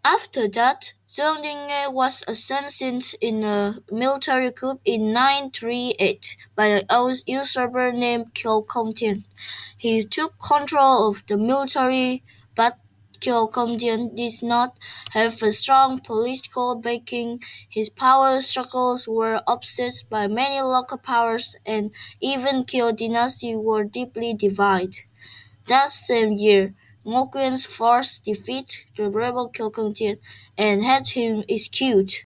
After that, Zhang Dingye was assassinated in a military coup in 938 by a usurper named Qiu Kongtian. He took control of the military, but Qiu Kongtian did not have a strong political backing. His power struggles were upset by many local powers, and even Qiu dynasty were deeply divided. That same year, Nguyen's force defeated the rebel Qiu Kongtian and had him executed.